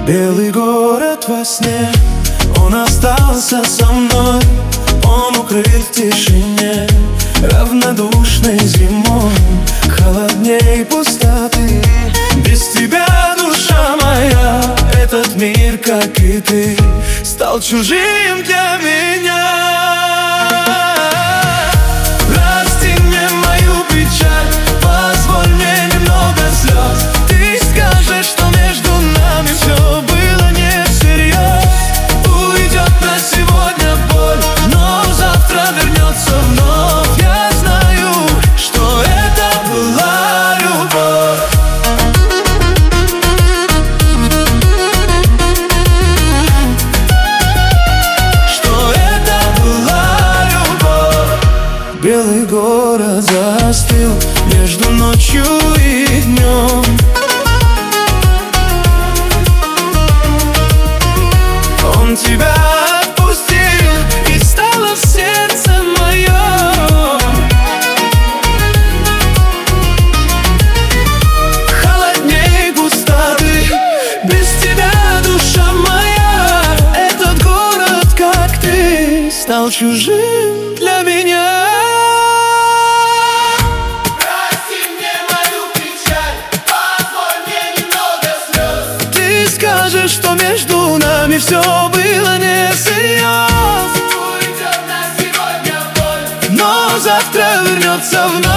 Белый город во сне, он остался со мной. Он укрыт в тишине, равнодушной зимой, холодней пустоты. Без тебя, душа моя, этот мир, как и ты, стал чужим для меня. Прости мне мою печаль, позволь мне немного слез. Ты скажешь, что между нами все было не всерьез. Уйдет на сегодня боль, но завтра вернется вновь. Я знаю, что это была любовь. Что это была любовь. Белый город застыл между ночью и днем. Он тебя отпустил, и стало в сердце моем холодней пустоты. Без тебя, душа моя, этот город, как ты, стал чужим для меня. Прости мне мою печаль, позволь мне немного слез. Ты скажешь, что между нами все было не всерьез. Уйдет на сегодня боль, Но завтра вернется вновь.